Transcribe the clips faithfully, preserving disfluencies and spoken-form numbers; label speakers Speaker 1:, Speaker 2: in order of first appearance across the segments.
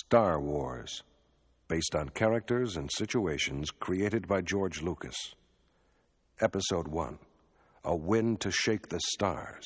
Speaker 1: Star Wars, based on characters and situations created by George Lucas. Episode one, A Wind to Shake the Stars.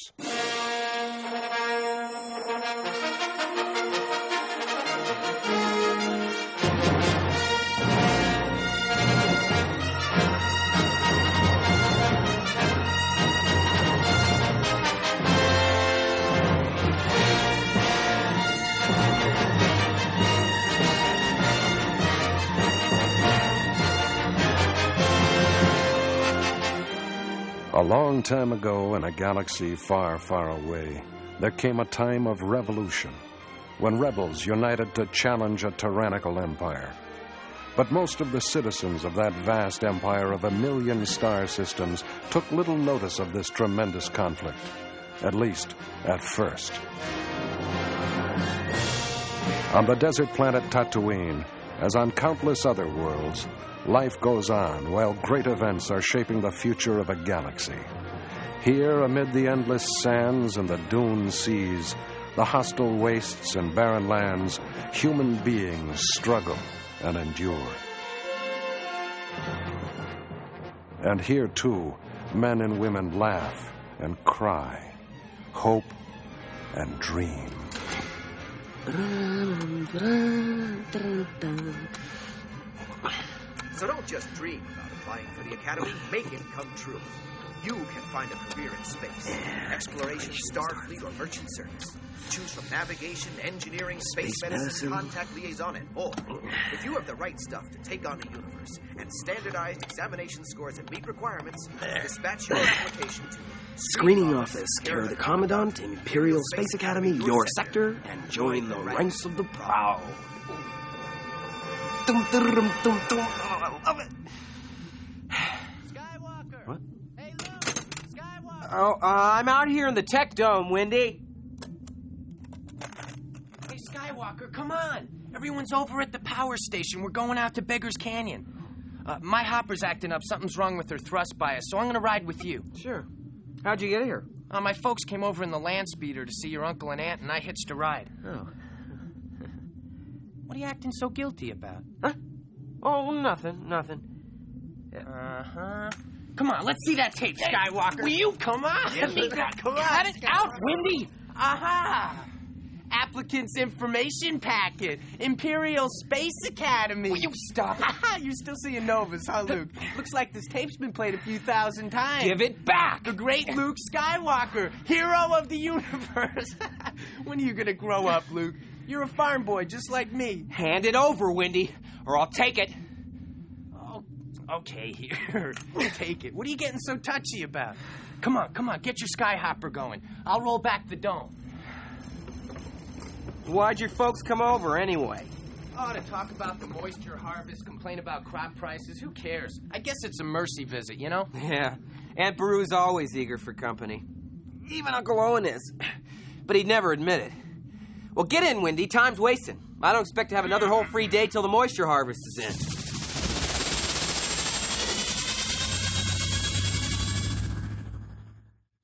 Speaker 1: A long time ago, in a galaxy far, far away, there came a time of revolution, when rebels united to challenge a tyrannical empire. But most of the citizens of that vast empire of a million star systems took little notice of this tremendous conflict, at least at first. On the desert planet Tatooine, as on countless other worlds, life goes on while great events are shaping the future of a galaxy. Here, amid the endless sands and the dune seas, the hostile wastes and barren lands, human beings struggle and endure. And here, too, men and women laugh and cry, hope and dream.
Speaker 2: So don't just dream about applying for the Academy, make it come true. You can find a career in space, exploration, Starfleet, or merchant service. Choose from navigation, engineering, space, space medicine, medicine, contact liaison, and more. If you have the right stuff to take on the universe and standardized examination scores that meet requirements, dispatch your application to
Speaker 3: Screening Office, care of the Commandant, Imperial Space Academy, your sector, and join the ranks of the proud. Dum, dum, dum, dum, dum. Oh, I love it.
Speaker 4: Skywalker.
Speaker 3: What?
Speaker 4: Hey, Luke. Skywalker.
Speaker 5: Oh, uh, I'm out here in the tech dome, Wendy.
Speaker 4: Hey, Skywalker, come on. Everyone's over at the power station. We're going out to Beggar's Canyon. Uh, my hopper's acting up. Something's wrong with her thrust bias, so I'm going to ride with you.
Speaker 5: Sure. How'd you get here?
Speaker 4: Uh, my folks came over in the land speeder to see your uncle and aunt, and I hitched a ride.
Speaker 5: Oh.
Speaker 4: What are you acting so guilty about?
Speaker 5: Huh? Oh, nothing, nothing.
Speaker 4: Uh-huh. Come on, let's see that tape, Skywalker.
Speaker 5: Will you come on?
Speaker 4: Give me that.
Speaker 5: Come on.
Speaker 4: Cut it out, Wendy. Aha. Applicant's information packet. Imperial Space Academy.
Speaker 5: Will you stop?
Speaker 4: You're still seeing Novas, huh, Luke? Looks like this tape's been played a few thousand times.
Speaker 5: Give it back.
Speaker 4: The great Luke Skywalker, hero of the universe. When are you gonna grow up, Luke? You're a farm boy just like me.
Speaker 5: Hand it over, Wendy, or I'll take it.
Speaker 4: Oh, okay, here. Take it. What are you getting so touchy about? Come on, come on, get your skyhopper going. I'll roll back the dome.
Speaker 5: Why'd your folks come over, anyway?
Speaker 4: Oh, to talk about the moisture harvest, complain about crop prices. Who cares? I guess it's a mercy visit, you know?
Speaker 5: Yeah, Aunt Beru's always eager for company. Even Uncle Owen is. But he'd never admit it. Well, get in, Wendy. Time's wasting. I don't expect to have another whole free day till the moisture harvest is in.